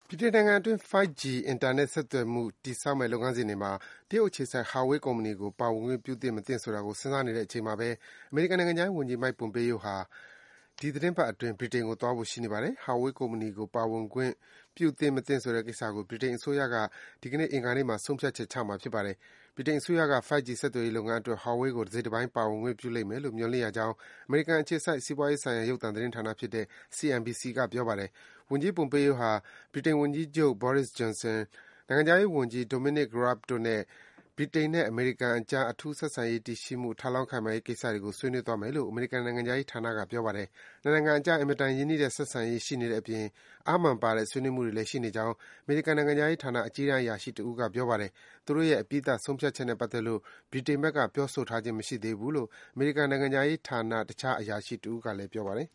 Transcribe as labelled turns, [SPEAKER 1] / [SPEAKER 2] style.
[SPEAKER 1] ဗြိတိန်နိုင်ငံအတွင်း 5G အင်တာနက်ဆက်သွယ်မှုတည်ဆောက်မယ့်လုပ်ငန်းစဉ်တွေမှာ တရုတ်အခြေစိုက် Huawei ကုမ္ပဏီကို ပါဝင်ခွင့်ပြုသင့် မသင့်ဆိုတာကို စဉ်းစားနေတဲ့အချိန်မှာပဲ အမေရိကန်နိုင်ငံခြားရေးဝန်ကြီး Mike Pompeo ဟာ ဒီသီတင်းပတ်အတွင်း ဗြိတိန်ကို သွားဖို့ရှိနေပါတယ်။ Huawei ကုမ္ပဏီကို ပါဝင်ခွင့်ပြုသင့် မသင့်ဆိုတဲ့ကိစ္စကို ဗြိတိန်အစိုးရက ဒီကနေ့ အင်္ဂါနေ့မှာ ဆုံးဖြတ်ချက်ချမှာဖြစ်ပါတယ်။ ဗြိတိန်အစိုးရက 5G ဆက်သွယ်ရေးလုပ်ငန်းအတွက် Huawei ကို တစိတ်တပိုင်း ပါဝင်ခွင့်ပြုလိမ့်မယ်လို့ မျှော်လင့်ရကြောင်း အမေရိကန်အခြေစိုက် စီးပွားရေးဆိုင်ရာ ရုပ်သံသတင်းဌာနဖြစ်တဲ့ CNBC က ပြောပါတယ်။ ဝန်ကြီး Pompeo ဟာ ဗြိတိန်ဝန်ကြီးချုပ် Boris Johnson ၊ နိုင်ငံခြားရေးဝန်ကြီး Dominic Raab တို့နဲ့ ဗြိတိန်နဲ့ အမေရိကန်အကြား အထူးဆက်ဆံရေးတည်ရှိမှု ထပ်လောင်းခိုင်မာရေးကိစ္စတွေကို ဆွေးနွေးသွားမယ်လို့ အမေရိကန်နိုင်ငံခြားရေးဌာနက ပြောပါတယ်။ နှစ်နိုင်ငံအကြား အင်မတန် ရင်းနှီးတဲ့ဆက်ဆံရေးရှိနေတဲ့အပြင် အားမာန်ပါတဲ့ ဆွေးနွေးမှုတွေလည်း ရှိနေကြောင်း အမေရိကန်နိုင်ငံခြားရေးဌာန အကြီးတန်းအရာရှိတဦးက ပြောပါတယ်။ သူတို့ရဲ့ အပြီးသတ် ဆုံးဖြတ်ချက်နဲ့ပတ်သက်လို့ ဗြိတိန်ဘက်က ပြောဆိုထားခြင်းမရှိသေးဘူးလို့ အမေရိကန်နိုင်ငံခြားရေးဌာန တခြားအရာရှိတဦးကလည်း ပြောပါတယ်